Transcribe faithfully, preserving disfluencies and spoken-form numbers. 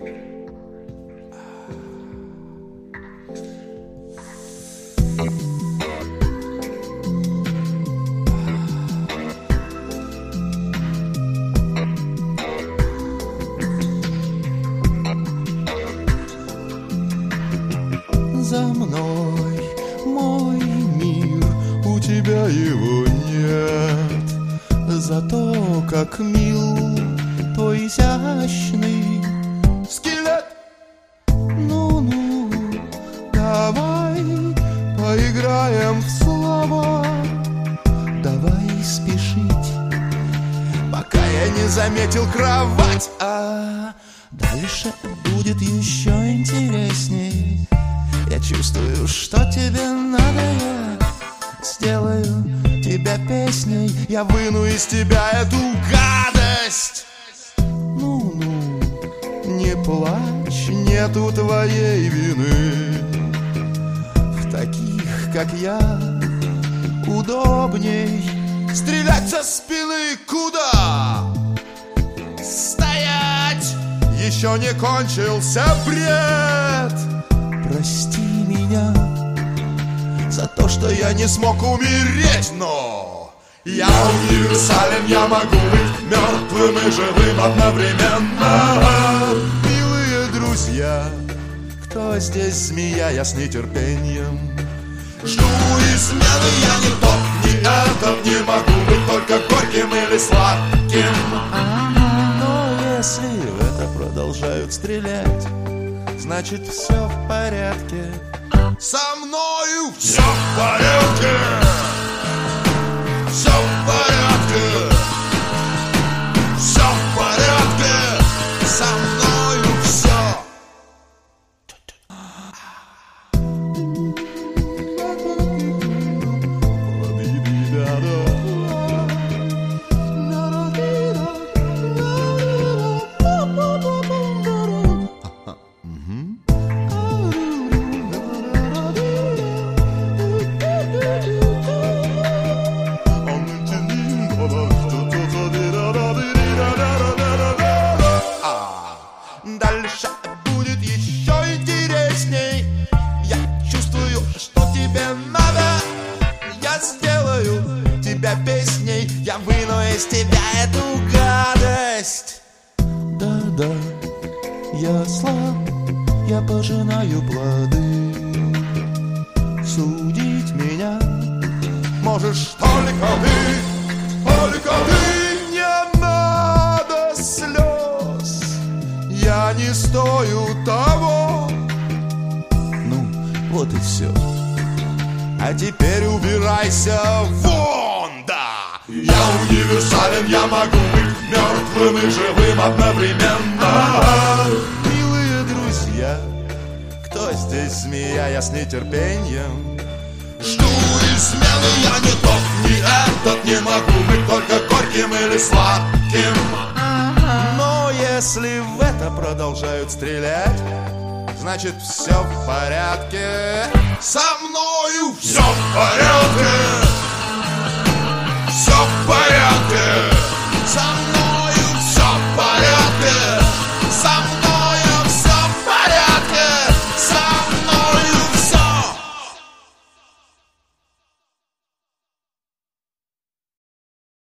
За мной мой мир, у тебя его нет. Зато как мил твой изящный скелет. Ну-ну, давай поиграем в слова. Давай спешить, пока я не заметил кровать. А дальше будет еще интересней. Я чувствую, что тебе надо, я сделаю тебя песней. Я выну из тебя эту гадость. Ну-ну, не плачь, нету твоей вины. В таких, как я, удобней стрелять со спины. Куда? Стоять! Еще не кончился бред. Прости меня за то, что я не смог умереть, но я универсален, я могу быть мертвым и живым одновременно. Милые друзья, кто здесь змея, я с нетерпением жду измены. Я не тот, не этот, не могу быть только горьким или сладким. Но если в это продолжают стрелять, значит все в порядке. Со мною все в порядке. Все в порядке. Все в порядке. Со мною все. Дальше будет еще интересней. Я чувствую, что тебе надо. Я сделаю тебя песней. Я выну из тебя эту гадость. Да-да, я слаб, я пожинаю плоды. Судить меня можешь только ты, только ты. Не надо слез, я не стою того. Ну, вот и все. А теперь убирайся вон, да. Я универсален, я могу быть мертвым и живым одновременно. Милые друзья, кто здесь змея, я с нетерпением жду измены. Я не тот, не этот, не могу быть только горьким или сладким. Но если в это продолжают стрелять, значит все в порядке. Со мною все в порядке. Все в порядке.